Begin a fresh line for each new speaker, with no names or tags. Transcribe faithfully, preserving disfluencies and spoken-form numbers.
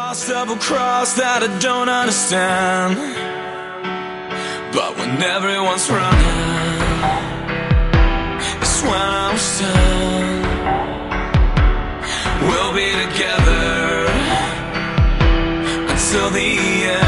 lost double-cross that I don't understand. But when everyone's running, it's when I'm stand. We'll be together until the end.